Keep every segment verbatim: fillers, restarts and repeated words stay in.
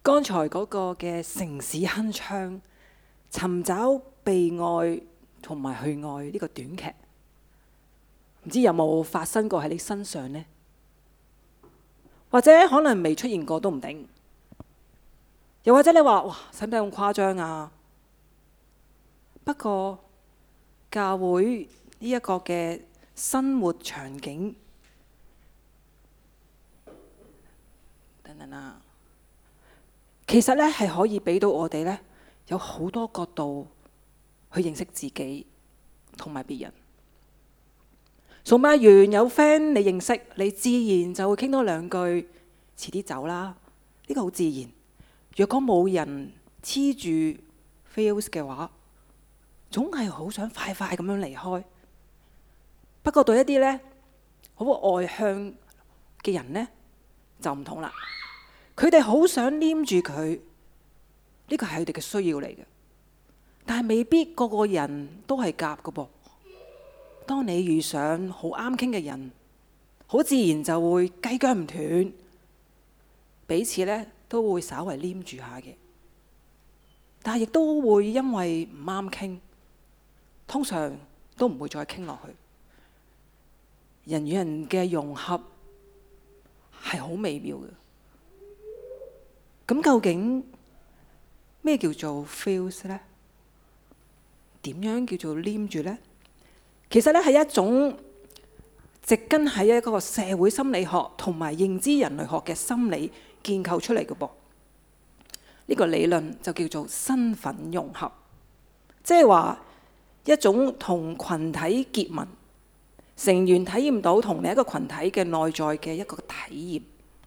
剛才嗰個嘅城市鏗鏘，尋找被愛同埋去愛呢個短劇，唔知有冇發生過喺你身上呢？或者可能未出現過都唔定。又或者你話哇，使唔使咁誇張啊？不過教會呢一個嘅生活場景，等等啦，其實咧係可以俾到我哋咧有好多角度去認識自己同埋別人。崇拜完有 friend 你認識，你自然就會傾多兩句，遲啲走啦。呢個好自然。若果冇人黐住 feels 嘅話，總係好想快快咁樣離開。不過對一啲咧好外向嘅人咧就唔同啦，佢哋好想黏住佢，呢個係佢哋嘅需要嚟嘅。但係未必個個人都係夾㗎噃。當你遇上好啱傾嘅人，好自然就會雞啄唔斷，彼此咧都會稍為黏住下嘅。但係亦都會因為唔啱傾，通常都唔會再傾落去。人與人嘅融合係好微妙嘅。咁究竟咩叫做 feels 呢？點樣叫做黏住呢？其實咧係一種植根喺一個社會心理學同埋認知人類學嘅心理建構出嚟嘅噃。呢個理論就叫做身份融合，即係話一種同群體結盟，成員體驗到同另一個群體嘅內在嘅一個體驗。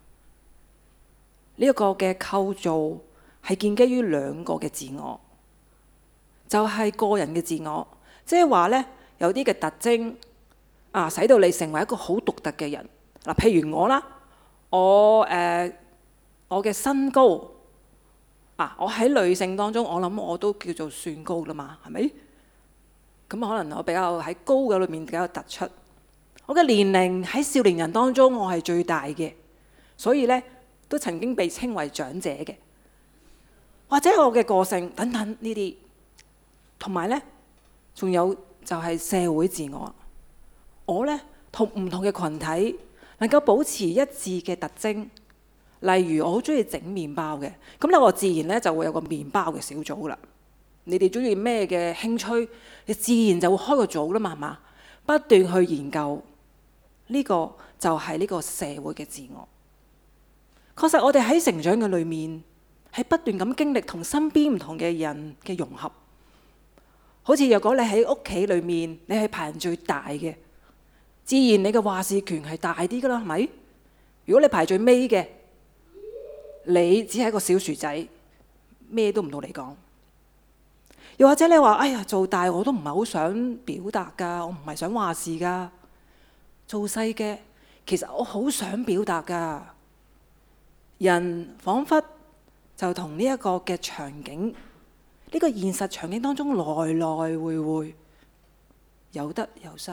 呢一個嘅構造係建基於兩個嘅自我，就係個人嘅自我，即係話咧有啲嘅特徵啊，使到你成為一個好獨特嘅人。嗱，譬如我啦，我誒我嘅身高啊，我喺女性當中，我諗我都叫做算高啦嘛，係咪？咁可能我比較喺高嘅裏面比較突出。我嘅年齡喺少年人當中，我係最大嘅，所以咧都曾經被稱為長者嘅。或者我嘅個性等等呢啲，同埋咧仲有就係社會自我。我咧同唔同嘅群體能夠保持一致嘅特徵。例如我好中意整麵包嘅，咁咧我自然咧就會有個麵包嘅小組啦。你哋中意咩嘅興趣，你自然就會開個組啦嘛，係嘛？不斷去研究，呢個就係呢個社會嘅自我。確實我哋喺成長嘅裏面係不斷咁經歷同身邊唔同嘅人嘅融合。好似若果你喺屋企裏面，你係排人最大嘅，自然你嘅話事權係大啲噶啦，係咪？如果你排最尾嘅，你只係一個小薯仔，咩都唔到你講。又或者你話：哎呀，做大我都唔係好想表達㗎，我唔係想話事㗎。做細嘅，其實我好想表達㗎。人彷彿就同呢一個嘅場景，呢個現實場景當中來來回回，有得有失。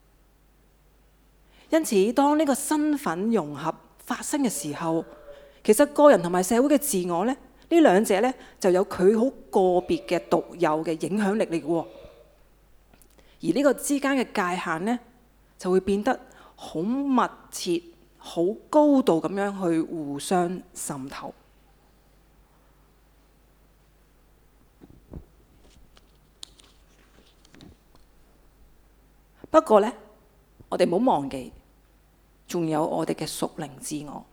因此，當呢個身份融合發生嘅時候，其實個人同埋社會嘅自我咧，呢兩者咧就有佢好個別嘅獨有嘅影響力嚟嘅喎。而呢個之間嘅界限咧，就會變得好密切、好高度咁樣去互相滲透。不過咧，我哋唔好忘記，仲有我哋嘅屬靈自我。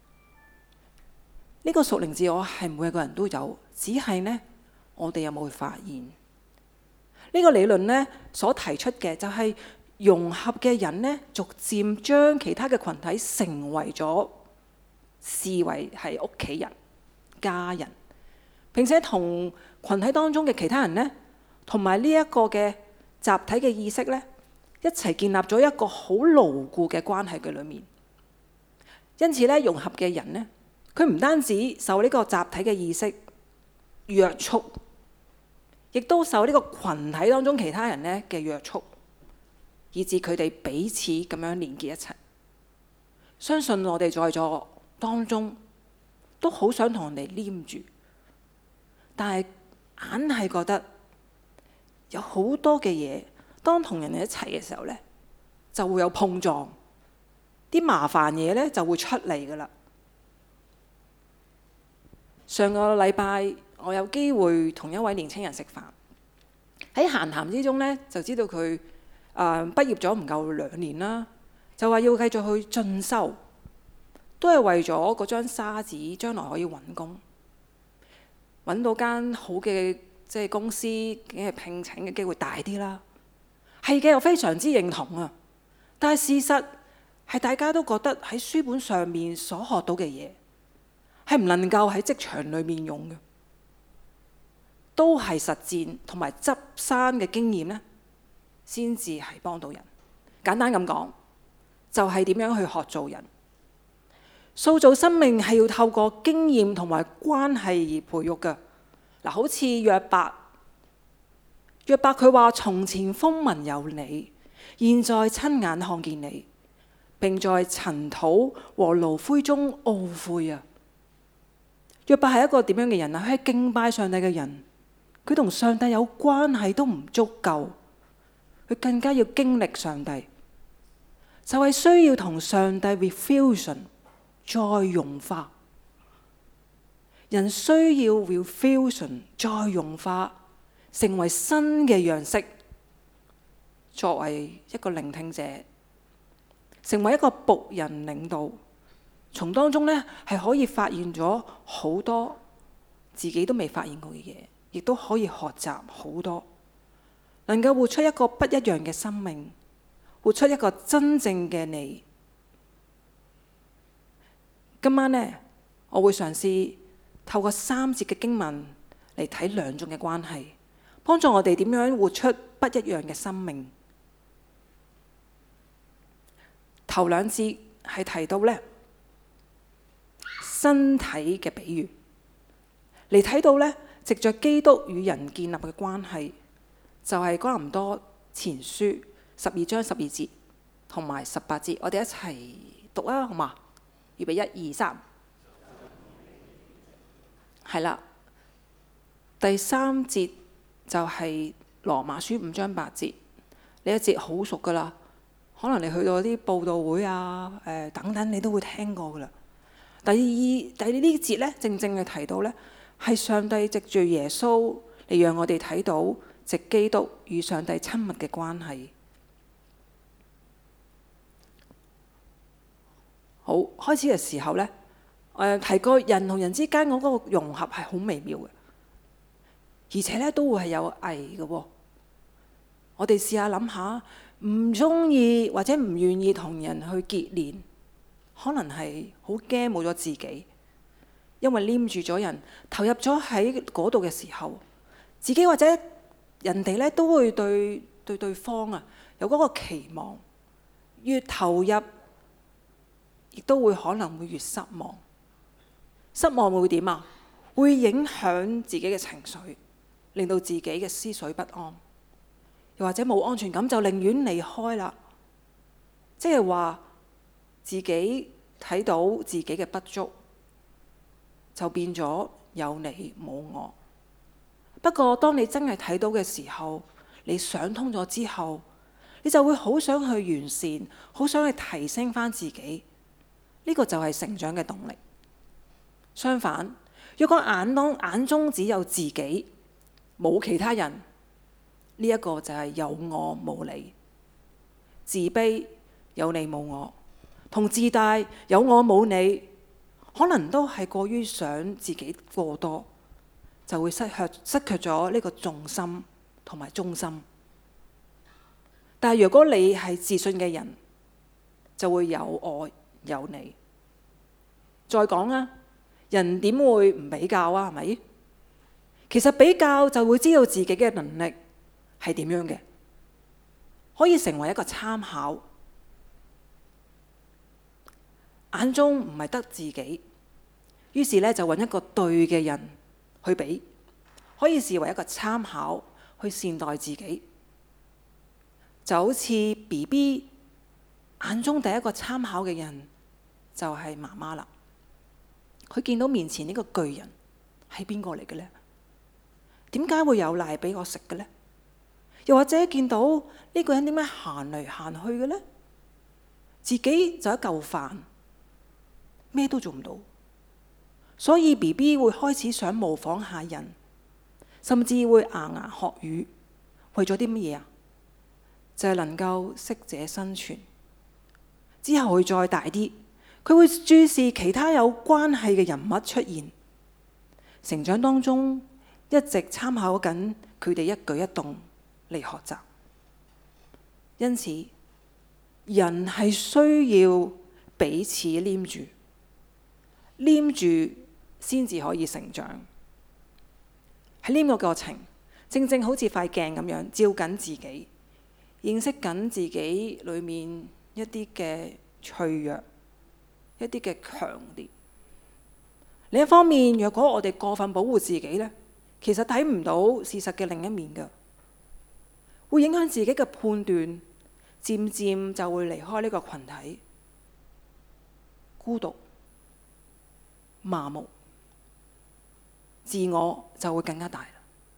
呢個屬靈自我係每一個人都有，只係呢，我哋有冇去發現？呢個理論呢所提出嘅就係融合嘅人呢，逐漸將其他嘅群體成為咗視為係屋企人、家人，並且同群體當中嘅其他人呢，同埋呢一個嘅集體嘅意識呢，一齊建立咗一個好牢固嘅關係嘅裏面。因此咧，融合嘅人呢，佢唔單止受呢個集體嘅意識約束，亦都受呢個群體當中其他人呢嘅約束，以致佢哋彼此咁樣連結一齊。相信我哋在座當中都好想同人哋黏住，但係硬係覺得有好多嘅嘢，當同人哋一齊嘅時候呢，就會有碰撞，啲麻煩嘢呢就會出嚟噶啦。上個禮拜我有機會同一位年輕人食飯，喺閒談之中呢，就知道佢誒、呃、畢業咗唔夠兩年啦，就話要繼續去進修。都係為咗嗰張沙紙，將來可以揾工，揾到間好嘅即係公司，梗係聘請嘅機會大啲啦。係嘅，我非常之認同啊。但係事實係大家都覺得喺書本上面所學到嘅嘢係唔能夠喺職場裏面用嘅，都係實踐同埋執生嘅經驗呢，先至係幫到人。簡單咁講，就係點樣去學做人。塑造生命係要透過經驗同埋關係而培育嘅。嗱，好似約伯，約伯佢話：從前風聞有你，現在親眼看見你，並在塵土和爐灰中懊悔啊！約伯係一個點樣嘅人啊？佢係敬拜上帝嘅人，佢同上帝有關係都唔足夠，佢更加要經歷上帝，就係需要同上帝 refusion。再融化，人需要 refusion 再融化，成為新嘅樣式。作為一個聆聽者，成為一個僕人領導，從當中呢係可以發現咗好多自己都未發現過嘅嘢，亦都可以學習好多，能夠活出一個不一樣嘅生命，活出一個真正嘅你。今晚呢，我會嘗試透過三節嘅經文嚟睇兩種嘅關係，幫助我哋點樣活出不一樣嘅生命。頭兩節係提到呢身體嘅比喻，嚟睇到呢藉着基督與人建立嘅關係，就係哥林多前書十二章十二節同埋十八節，我哋一齊讀啊，好嘛？預備一二三，係啦。第三節就係羅馬書五章八節，呢一節好熟噶啦，可能你去到啲佈道會啊，誒、呃、等等，你都會聽過噶啦。第二第二呢節咧，正正係提到咧，係上帝藉住耶穌嚟讓我哋睇到藉基督與上帝親密嘅關係。好，開始嘅時候呢，誒提過人同人之間嗰個融合係好微妙嘅，而且咧都會係有危嘅喎。我哋試下諗下，唔中意或者唔願意同人去結連，可能係好驚冇咗自己，因為黏住咗人，投入咗喺嗰度嘅時候，自己或者人哋咧都會對對對方啊有嗰個期望，越投入，亦都會可能會越失望，失望會點啊？會影響自己嘅情緒，令到自己嘅思緒不安，又或者冇安全感就寧願離開啦。即係話自己睇到自己嘅不足，就變咗有你冇我。不過當你真係睇到嘅時候，你想通咗之後，你就會好想去完善，好想去提升返自己。呢個就係成長嘅動力。相反，若果眼當眼中只有自己，冇其他人，呢一個就係有我冇你。自卑有你冇我，同自大有我冇你，可能都係過於想自己過多，就會失卻失卻咗呢個重心同埋中心。但係如果你係自信嘅人，就會有我有你。再講啊，人點會唔比較啊？係咪？其實比較就會知道自己嘅能力係點樣嘅，可以成為一個參考。眼中唔係得自己，於是咧就揾一個對嘅人去比，可以視為一個參考，去善待自己。就好似 B B 眼中第一個參考嘅人就係媽媽啦。 佢見到面前呢個巨人係邊個嚟嘅呢？點解會有奶俾我食嘅呢？又或者見到呢個人點解行嚟行去嘅呢？自己就一嚿飯，咩都做唔到，所以 B B 會開始想模仿下人，甚至會牙牙學語，為咗啲乜嘢啊？就係能夠適者生存。之後會再大啲，佢會注視其他有關係嘅人物出現，成長當中一直參考緊佢哋一舉一動嚟學習。因此，人係需要彼此黏住，黏住先至可以成長。喺黏個過程，正正好似塊鏡咁樣照緊自己，認識緊自己裏面一啲嘅脆弱，一啲嘅強烈。另一方面，若果我哋過分保護自己呢，其實睇唔到事實嘅另一面㗎，會影響自己嘅判斷，漸漸就會離開呢個群體，孤獨、麻木，自我就會更加大啦。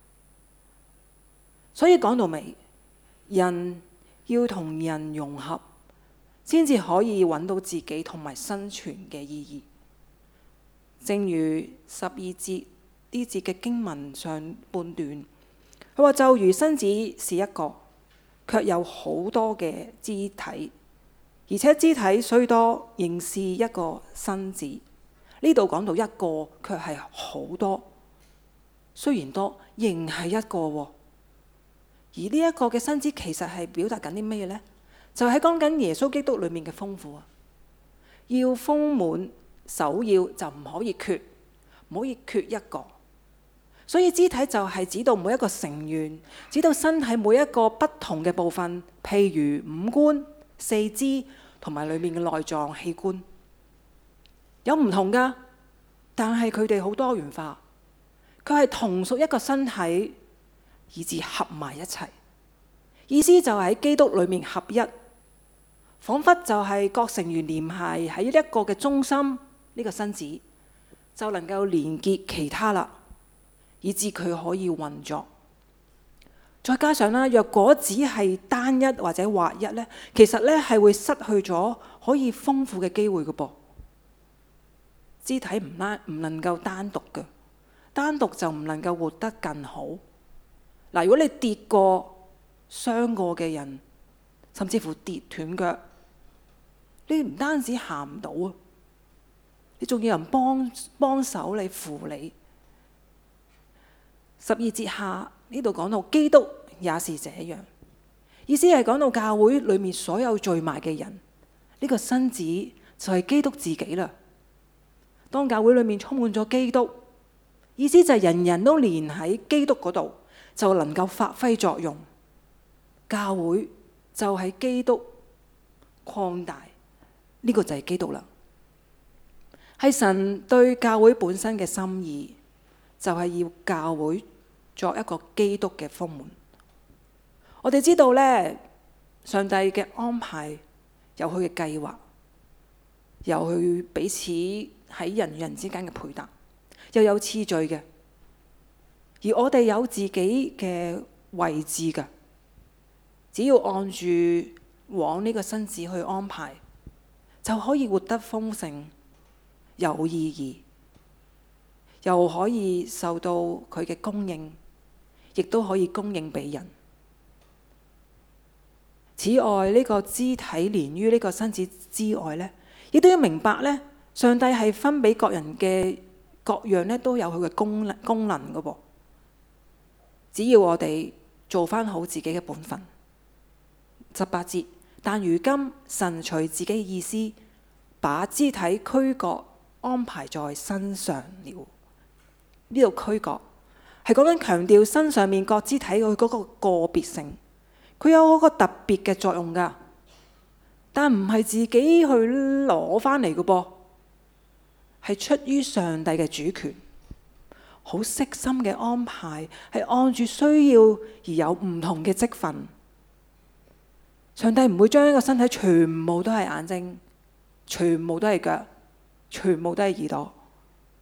所以講到尾，人要同人融合，先至可以揾到自己同埋生存嘅意義。正如十二節呢節嘅經文上半段，佢話就如身子是一個，卻有好多嘅肢體，而且肢體雖多，仍是一個身子。呢度講到一個，卻係好多，雖然多，仍係一個喎。而呢一個嘅身子其實係表達緊啲咩呢？就係講緊耶穌基督裏面嘅豐富啊！要豐滿，首要就唔可以缺，唔可以缺一個。所以肢體就係指到每一個成員，指到身體每一個不同嘅部分，譬如五官、四肢同埋裏面嘅內臟器官，有唔同㗎，但係佢哋好多元化，佢係同屬一個身體，以致合埋一齊。意思就係喺基督裏面合一，彷彿就係各成員連繫喺一個嘅中心，呢個身子就能夠連結其他啦，以致佢可以運作。再加上啦，若果只係單一或者劃一呢，其實呢係會失去咗可以豐富嘅機會嘅噃。肢體唔單唔能夠單獨嘅，單獨就唔能夠活得更好。嗱，如果你跌過、傷過嘅人，甚至乎跌斷腳，你唔單止行唔到啊，你仲要有人幫幫手你扶你。十二節下呢度講到基督也是這樣，意思係講到教會裏面所有聚埋嘅人，呢個身子就係基督自己啦。當教會裏面充滿咗基督，意思就係人人都連喺基督嗰度，就能夠發揮作用。教會就係基督擴大，呢個就係基督啦。係神對教會本身嘅心意，就係要教會作一個基督嘅豐滿。我哋知道呢，上帝嘅安排有佢嘅計劃，有佢彼此喺人與人之間嘅配搭，又有次序嘅。而我哋有自己嘅位置㗎，只要按住往呢個身子去安排，就可以活得豐盛、有意義，又可以受到佢嘅供應，亦都可以供應俾人。此外，呢個肢體連於呢個身子之外呢，亦都要明白呢，上帝係分俾各人嘅各樣呢都有佢嘅功能功能㗎噃。只要我哋做返好自己嘅本分。十八節，但如今神隨自己嘅意思，把肢體俱各安排在身上了。呢度俱各係講緊強調身上面各肢體佢嗰個個別性，佢有嗰個特別嘅作用㗎，但唔係自己去攞返嚟嘅噃，係出於上帝嘅主權。好悉心嘅安排，係按住需要而有唔同嘅職分。上帝唔會將一個身體全部都係眼睛，全部都係腳，全部都係耳朵。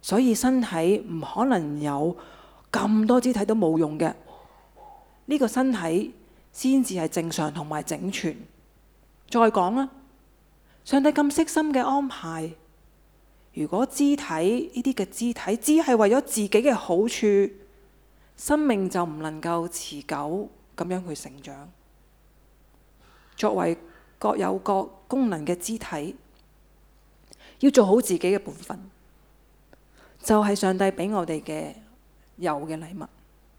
所以身體唔可能有咁多肢體都冇用嘅，呢個身體先至係正常同埋整全。再講啦，上帝咁悉心嘅安排，如果肢體呢啲嘅肢體只係為咗自己嘅好處，生命就唔能夠持久咁樣去成長。作為各有各功能嘅肢體，要做好自己嘅本分，就係上帝俾我哋嘅有嘅禮物。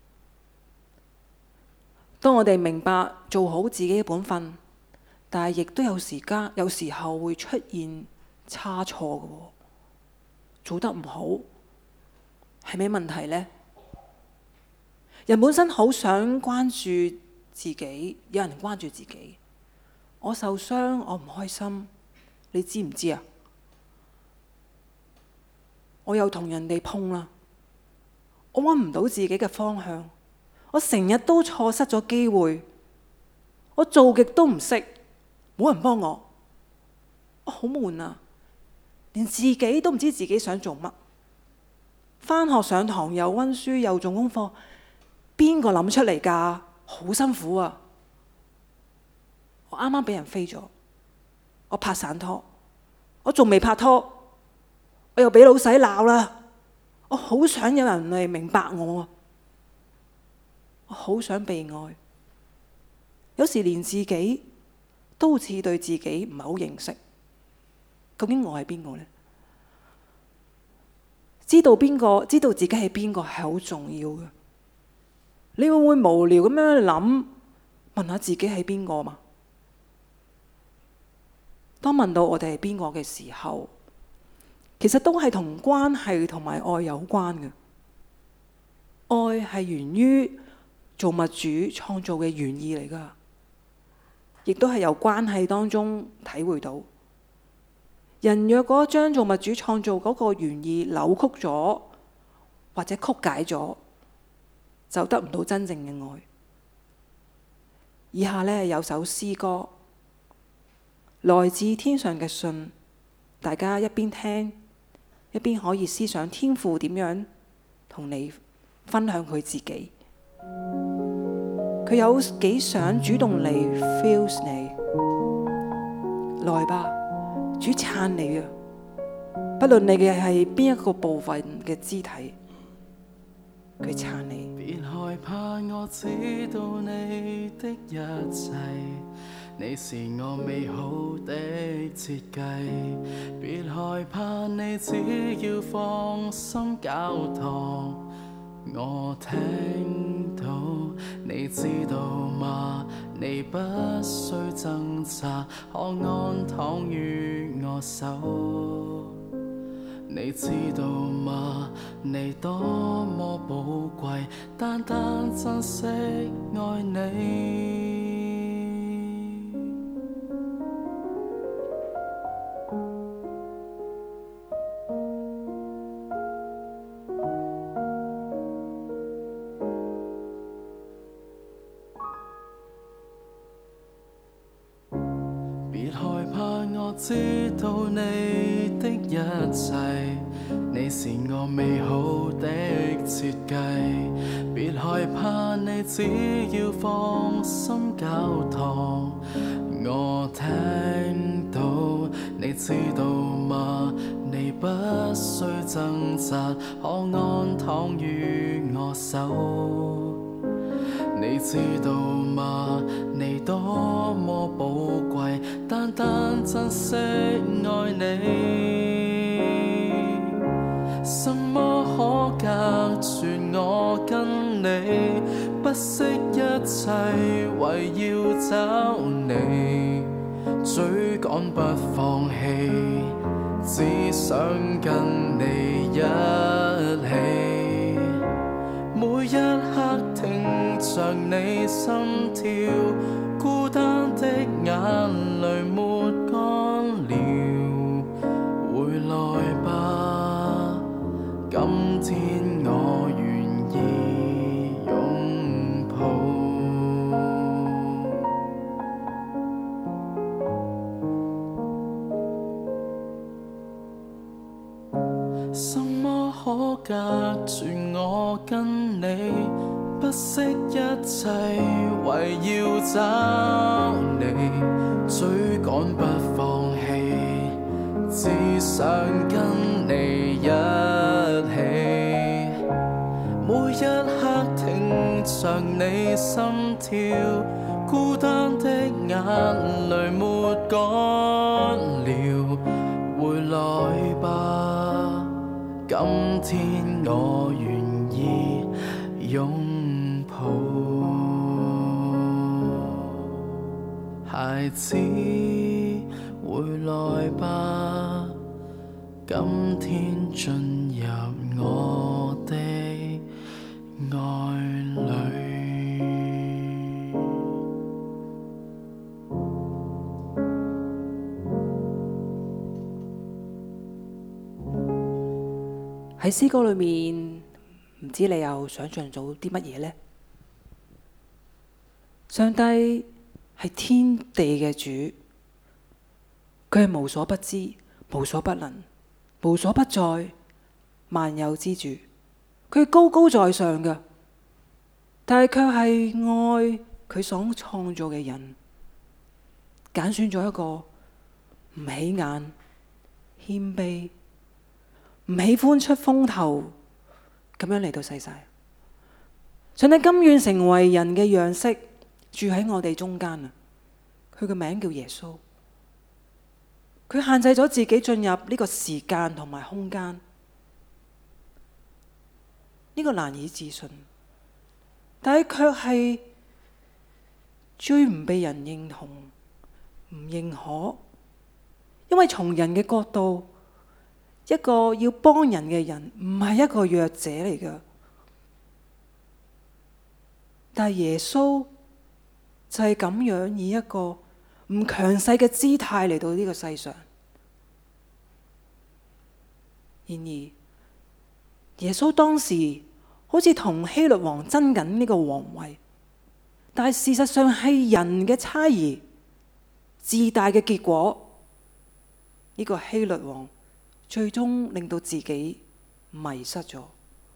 當我哋明白做好自己嘅本分，但係亦都有時間，有時候會出現差錯嘅，做得唔好，係咩問題呢？人本身好想關注自己，有人關注自己。我受傷，我唔開心，你知唔知啊？我又同人哋碰啦，我揾唔到自己嘅方向，我成日都錯失咗機會，我做極都唔識，冇人幫我，我好悶啊！連自己都唔知自己想做乜，返學上堂又溫書又做功課，邊個諗出嚟㗎？好辛苦啊！我啱啱俾人飛咗，我拍散拖，我仲未拍拖，我又俾老細鬧啦。我好想有人嚟明白我啊！我好想被愛，有時連自己都好似對自己唔係好認識。究竟我係邊個呢？知道邊個，知道自己係邊個係好重要嘅。你會唔會無聊咁樣諗，問下自己係邊個嘛？當問到我哋係邊個嘅時候，其實都係同關係同埋愛有關嘅。愛係源於造物主創造嘅原意嚟㗎，亦都係由關係當中體會到。人若果將造物主創造嗰個原意扭曲咗，或者曲解咗，就得唔到真正嘅愛。以下呢，有首詩歌，來自天上嘅信，大家一邊聽，一邊可以思想天父點樣同你分享佢自己。佢有幾想主動嚟 feel 你，來吧，主撐你啊！不論你嘅係邊一個部分嘅肢體，佢撐你。 別害怕，我知道你的一切，你是我美好的設計。別害怕，你只要放心交託，我聽到。你知道嗎？你不需掙扎，可安躺於我手。你知道嗎？你多麼寶貴，單單珍惜愛你。別害怕，我知道你的一切，你是我美好的設計。別害怕，你只要放心交託，我聽到。你知道嗎？你不需掙扎，可安躺於我手。你知道嗎？你多麼寶貴，單單珍惜愛你。什麼可隔絕我跟你？不惜一切為要找你，追趕不放棄，只想跟你一起。每一刻聽着你心跳，孤單的眼淚沒乾了，回來吧，今天我願意擁抱。什麼隔住我跟你，不惜一切為要找你，追趕不放棄，只想跟你一起，每一刻聽着你心跳，孤單的眼淚沒乾了，回來吧，今天我願意擁抱。孩子，回來吧，今天進入我的愛裡。 喺詩歌裏面，唔知你又想象到啲乜嘢呢？上帝係天地嘅主，佢係無所不知、無所不能、無所不在、萬有之主。佢係高高在上嘅，但係卻係愛佢所創造嘅人，揀選咗一個唔起眼、謙卑、唔喜歡出風頭咁樣嚟到世世。上帝甘願成為人嘅樣式，住喺我哋中間啊！佢嘅名叫耶穌，佢限制咗自己進入呢個時間同埋空間，呢個難以置信，但係卻係最唔被人認同、唔認可，因為從人嘅角度，一個要幫人嘅人唔係一個弱者嚟㗎，但係耶穌就係咁樣以一個唔強勢嘅姿態嚟到呢個世上。然而，耶穌當時好似同希律王爭緊呢個皇位，但係事實上係人嘅猜疑、自大嘅結果。呢個希律王最終令到自己迷失咗。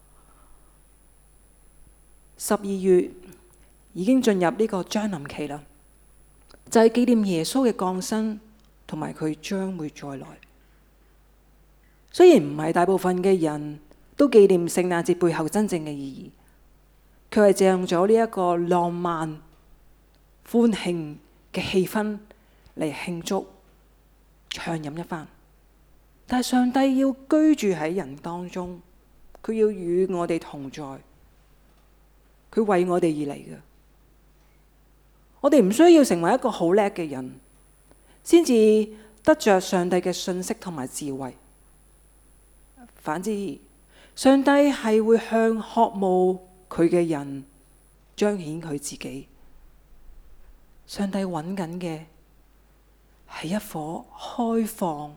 十二月已經進入呢個將臨期啦，就係紀念耶穌嘅降生同埋佢將會再來。雖然唔係大部分嘅人都紀念聖誕節背後真正嘅意義，佢係借用咗呢一個浪漫歡慶嘅氣氛嚟慶祝暢飲一番。但係上帝要居住喺人當中，佢要與我哋同在，佢為我哋而嚟嘅。我哋唔需要成為一個好叻嘅人，先至得着上帝嘅信息同埋智慧。反之，上帝係會向渴慕佢嘅人彰顯佢自己。上帝揾緊嘅係一顆開放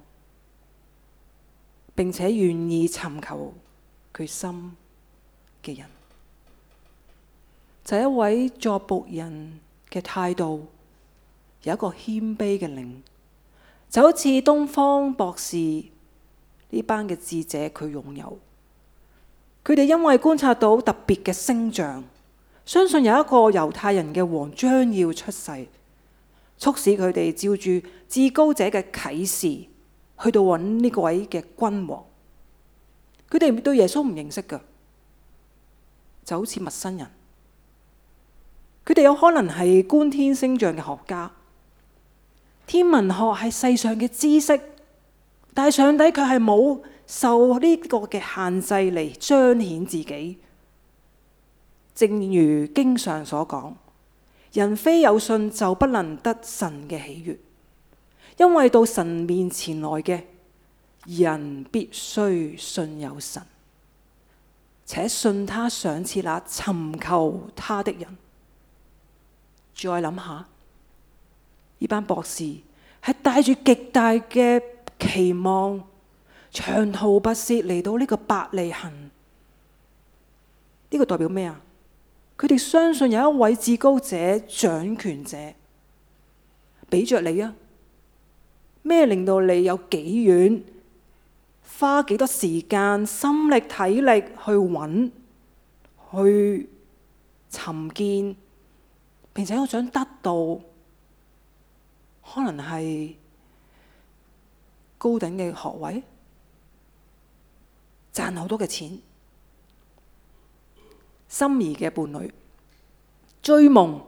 並且願意尋求佢心嘅人，就係一位作僕人嘅態度，有一個謙卑嘅靈，就好似東方博士呢班嘅智者佢擁有。佢哋因為觀察到特別嘅星象，相信有一個猶太人嘅王將要出世，促使佢哋照住至高者嘅啟示去到揾呢個位嘅君王。佢哋對耶穌唔認識㗎，就好似陌生人。佢哋有可能係觀天星象嘅學家，天文學係世上嘅知識，但係上帝卻係冇受呢個嘅限制嚟彰顯自己。正如經上所講，人非有信就不能得神嘅喜悅，因為到神面前來嘅人必須信有神，且信他賞賜那尋求他的人。再諗下，呢班博士係帶住極大嘅期望，長途跋涉嚟到呢個伯利恆。呢個代表咩啊？佢哋相信有一位至高者、掌權者俾着你啊！咩令到你有幾遠花幾多時間、心力、體力去揾、去尋見，並且我想得到，可能係高等嘅學位，賺好多嘅錢，心儀嘅伴侶，追夢，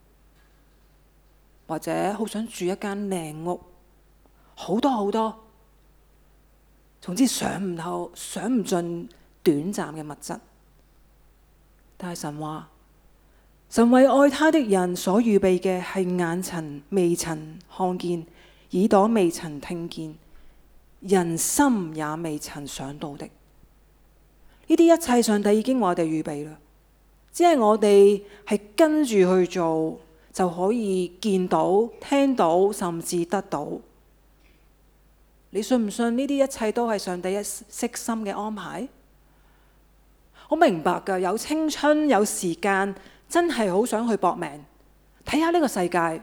或者好想住一間靚屋，好多好多，總之想唔透、想唔盡短暫嘅物質。但係神話，神為愛他的人所預備嘅係眼曾未曾看見，耳朵未曾聽見，人心也未曾想到的。呢啲一切上帝已經為我哋預備啦，只係我哋係跟住去做，就可以見到、聽到，甚至得到。你信唔信呢啲一切都係上帝一悉心嘅安排？我明白㗎，有青春有時間，真係好想去搏命睇下呢個世界，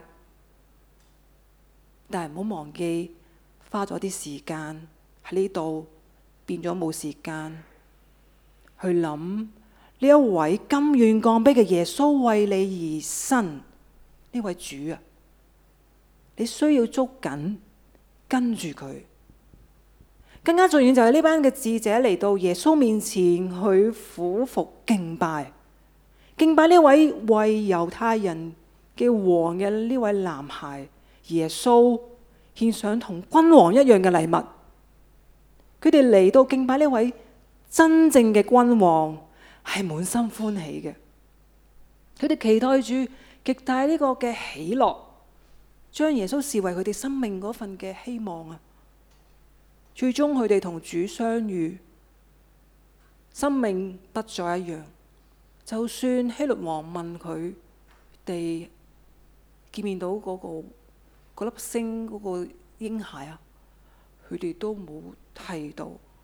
但係唔好忘記花咗啲時間喺呢度，變咗冇時間去諗呢一位甘願降卑嘅耶穌為你而生呢位主啊！你需要捉緊跟住佢。更加重要就係呢班嘅智者嚟到耶穌面前去俯伏敬拜，敬拜呢位為猶太人嘅王嘅呢位男孩耶穌獻上同君王一樣嘅禮物。佢哋嚟到敬拜呢位真正嘅君王，係滿心歡喜嘅。佢哋期待住極大呢個嘅喜樂，將耶穌視為佢哋生命嗰份嘅希望啊！最終佢哋同主相遇，生命不再一樣。就算希律王問佢哋見面到嗰、嗰個嗰粒星嗰個嬰孩啊，佢哋都冇提到